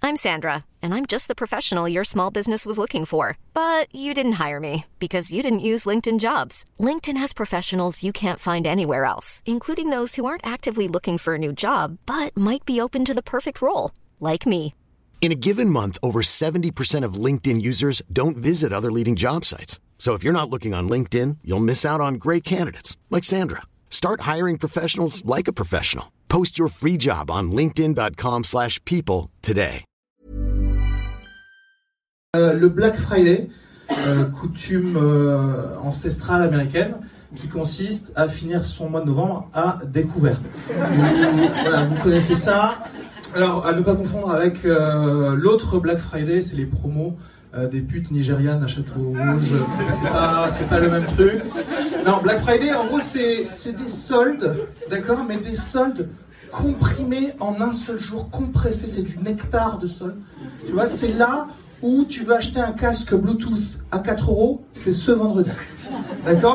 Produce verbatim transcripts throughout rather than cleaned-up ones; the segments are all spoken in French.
I'm Sandra, and I'm just the professional your small business was looking for. But you didn't hire me because you didn't use LinkedIn Jobs. LinkedIn has professionals you can't find anywhere else, including those who aren't actively looking for a new job, but might be open to the perfect role, like me. In a given month, over seventy percent of LinkedIn users don't visit other leading job sites. So if you're not looking on LinkedIn, you'll miss out on great candidates like Sandra. Start hiring professionals like a professional. Post your free job on linkedin.com slash people today. Euh, le Black Friday, euh, coutume euh, ancestrale américaine, qui consiste à finir son mois de novembre à découvert. Vous, voilà, vous connaissez ça. Alors, à ne pas confondre avec euh, l'autre Black Friday, c'est les promos euh, des putes nigérianes à Château-Rouge. C'est, c'est, pas, c'est pas le même truc. Non, Black Friday, en gros, c'est, c'est des soldes, d'accord, mais des soldes comprimés en un seul jour, compressés. C'est du nectar de soldes. Tu vois, c'est là où tu vas acheter un casque Bluetooth à quatre euros, c'est ce vendredi. D'accord ?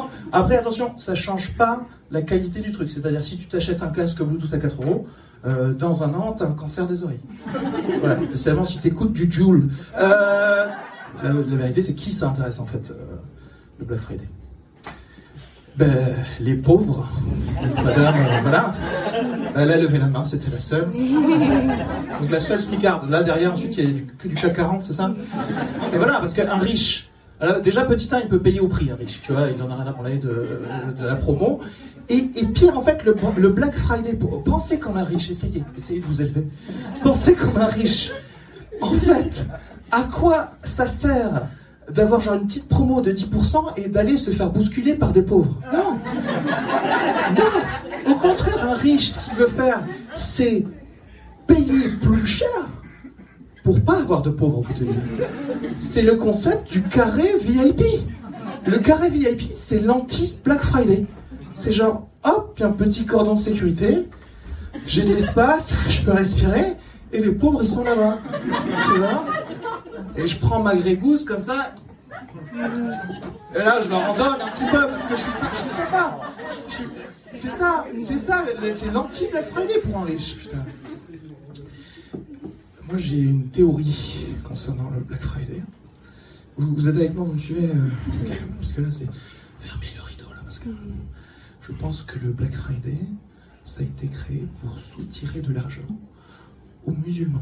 Après, attention, ça change pas la qualité du truc. C'est-à-dire, si tu t'achètes un casque Bluetooth à quatre euros, euh, dans un an, t'as un cancer des oreilles. Voilà, spécialement si t'écoutes du Joule. Euh, la, la vérité, c'est qui ça intéresse, en fait, euh, le Black Friday ? Ben, les pauvres. Madame, euh, voilà. Elle a levé la main, c'était la seule. Donc la seule smicarde. Là, derrière, ensuite, il y a du, que du C A C quarante, c'est ça ? Et voilà, parce qu'un riche, alors, déjà, petit un, il peut payer au prix, un riche, tu vois, il en a rien à parler de, de, de la promo. Et, et pire, en fait, le, le Black Friday, pensez comme un riche, essayez, essayez de vous élever. Pensez comme un riche. En fait, à quoi ça sert d'avoir genre une petite promo de dix pour cent et d'aller se faire bousculer par des pauvres? Non. Non. Au contraire, un riche, ce qu'il veut faire, c'est payer plus cher pour pas avoir de pauvres au bout de l'île. C'est le concept du carré V I P. Le carré V I P, c'est l'anti-Black Friday. C'est genre, hop, puis un petit cordon de sécurité, j'ai de l'espace, je peux respirer, et les pauvres, ils sont là-bas. Tu vois ? Et je prends ma grégousse comme ça, et là, je leur en donne un petit peu, parce que je suis, je suis sympa. Je suis, c'est ça, c'est ça, c'est l'anti-Black Friday pour un riche, putain. Moi, j'ai une théorie concernant le Black Friday. Vous, vous êtes avec moi, vous me suivez euh, parce que là, c'est... Fermez le rideau, là, parce que je pense que le Black Friday, ça a été créé pour soutirer de l'argent aux musulmans.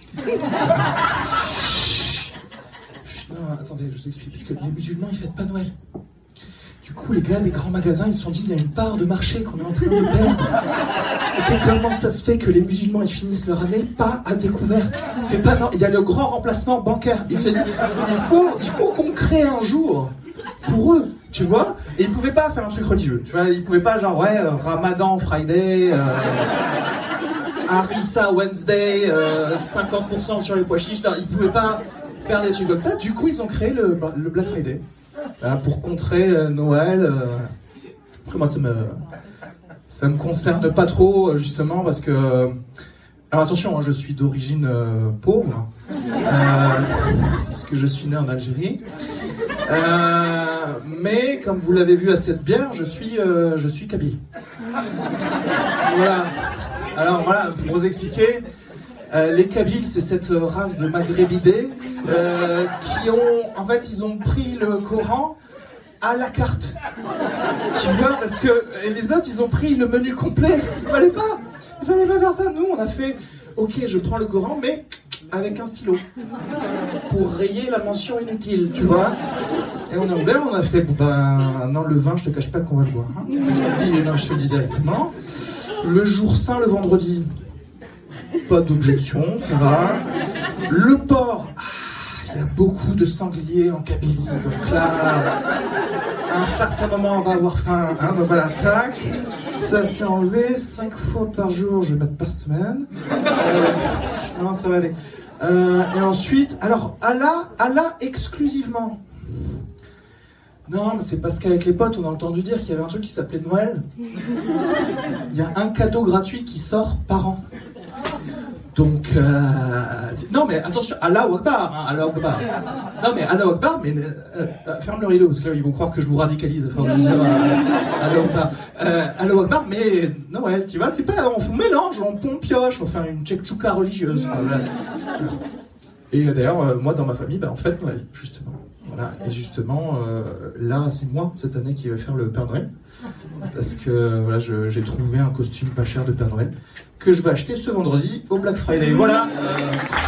Non, attendez, je vous explique. Parce que les musulmans, ils fêtent pas Noël. Du coup, les gars des grands magasins, ils se sont dit, il y a une part de marché qu'on est en train de perdre. Et comment ça se fait que les musulmans, ils finissent leur année pas à découvert? C'est pas non, il y a le grand remplacement bancaire. Ils se disent, il faut, il faut qu'on crée un jour pour eux, tu vois. Et ils pouvaient pas faire un truc religieux, tu vois. Ils pouvaient pas genre, ouais, euh, Ramadan Friday, euh, Harissa Wednesday, euh, cinquante pour cent sur les pois chiches. Ils pouvaient pas faire des trucs comme ça. Du coup, ils ont créé le, le Black Friday. Euh, pour contrer euh, Noël. Euh... Après moi ça me ça me concerne pas trop justement parce que alors attention, hein, je suis d'origine euh, pauvre euh, puisque je suis né en Algérie. Euh, mais comme vous l'avez vu à cette bière, je suis euh, je suis kabyle. Voilà. Alors voilà, pour vous expliquer. Euh, les Kabyles, c'est cette race de maghrébidés euh, qui ont, en fait, ils ont pris le Coran à la carte. Tu vois, parce que les autres, ils ont pris le menu complet. Il fallait pas, il fallait pas faire ça. Nous, on a fait, ok, je prends le Coran, mais avec un stylo pour rayer la mention inutile, tu vois. Et on a ouvert, on a fait, ben non, le vin, je te cache pas qu'on va le boire. Hein. Je te dis, non, je te dis directement. Le jour saint, le vendredi. Pas d'objection, ça va. Le porc, ah, il y a beaucoup de sangliers en Kabylie, donc là, à un certain moment, on va avoir faim. Hein, donc voilà, tac, ça s'est enlevé, cinq fois par jour, je vais mettre par semaine. Euh, non, ça va aller. Euh, et ensuite, alors, Allah, Allah exclusivement. Non, mais c'est parce qu'avec les potes, on a entendu dire qu'il y avait un truc qui s'appelait Noël. Il y a un cadeau gratuit qui sort par an. Donc, euh... non mais attention, Allah Akbar, hein, Allah Akbar. Non mais Allah Akbar, mais euh, euh, ferme le rideau parce que là ils vont croire que je vous radicalise. Enfin, dire, euh, Allah Akbar, euh, Allah Akbar, mais Noël, tu vois, c'est pas, on mélange, on pompe pioche, on fait une tchèque-tchouka religieuse. Quoi, voilà. Et d'ailleurs, euh, moi, dans ma famille, bah, on fête Noël, justement. Voilà. Et justement, euh, là, c'est moi, cette année, qui vais faire le Père Noël. Parce que voilà, je, j'ai trouvé un costume pas cher de Père Noël que je vais acheter ce vendredi au Black Friday. Voilà. Euh...